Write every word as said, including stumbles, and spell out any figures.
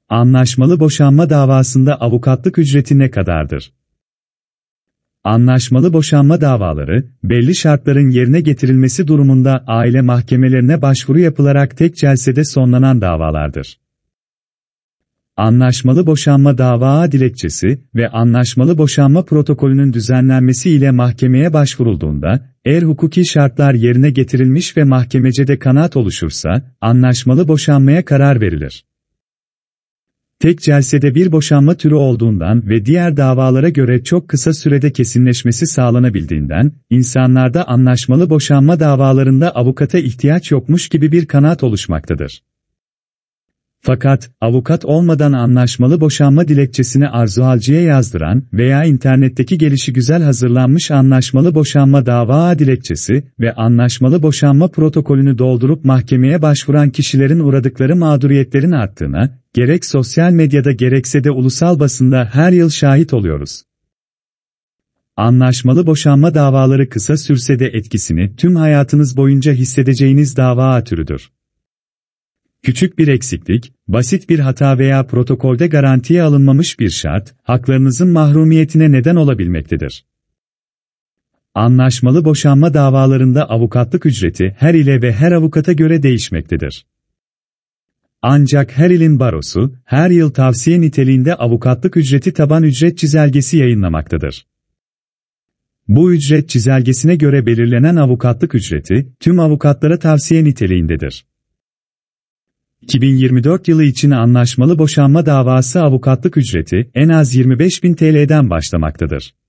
Anlaşmalı boşanma davasında avukatlık ücreti ne kadardır? Anlaşmalı boşanma davaları, belli şartların yerine getirilmesi durumunda aile mahkemelerine başvuru yapılarak tek celsede sonlanan davalardır. Anlaşmalı boşanma dava dilekçesi ve anlaşmalı boşanma protokolünün düzenlenmesi ile mahkemeye başvurulduğunda, eğer hukuki şartlar yerine getirilmiş ve mahkemecede kanaat oluşursa, anlaşmalı boşanmaya karar verilir. Tek celsede bir boşanma türü olduğundan ve diğer davalara göre çok kısa sürede kesinleşmesi sağlanabildiğinden, insanlarda anlaşmalı boşanma davalarında avukata ihtiyaç yokmuş gibi bir kanaat oluşmaktadır. Fakat, avukat olmadan anlaşmalı boşanma dilekçesini arzuhalciye yazdıran veya internetteki gelişigüzel hazırlanmış anlaşmalı boşanma dava dilekçesi ve anlaşmalı boşanma protokolünü doldurup mahkemeye başvuran kişilerin uğradıkları mağduriyetlerin arttığına, gerek sosyal medyada gerekse de ulusal basında her yıl şahit oluyoruz. Anlaşmalı boşanma davaları kısa sürse de etkisini tüm hayatınız boyunca hissedeceğiniz dava türüdür. Küçük bir eksiklik, basit bir hata veya protokolde garantiye alınmamış bir şart, haklarınızın mahrumiyetine neden olabilmektedir. Anlaşmalı boşanma davalarında avukatlık ücreti her ile ve her avukata göre değişmektedir. Ancak her ilin barosu, her yıl tavsiye niteliğinde avukatlık ücreti taban ücret çizelgesi yayınlamaktadır. Bu ücret çizelgesine göre belirlenen avukatlık ücreti, tüm avukatlara tavsiye niteliğindedir. iki bin yirmi dört yılı için anlaşmalı boşanma davası avukatlık ücreti en az yirmi beş bin T L'den başlamaktadır.